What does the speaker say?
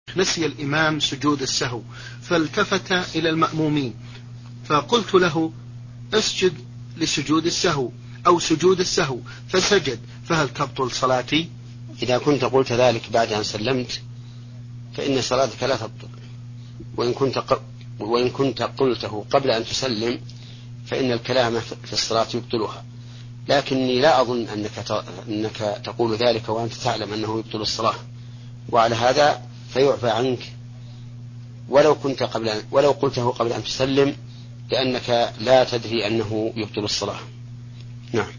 نسي الإمام سجود السهو فالتفت إلى المأمومين فقلت له اسجد لسجود السهو أو سجود السهو فسجد، فهل تبطل صلاتي؟ إذا كنت قلت ذلك بعد أن سلمت فإن صلاتك لا تبطل، وإن كنت قلته قبل أن تسلم فإن الكلام في الصلاة يبطلها، لكني لا أظن أنك تقول ذلك وأنت تعلم أنه يبطل الصلاة، وعلى هذا فيعفى عنك ولو قلته قبل أن تسلم، لأنك لا تدري أنه يبطل الصلاة. نعم.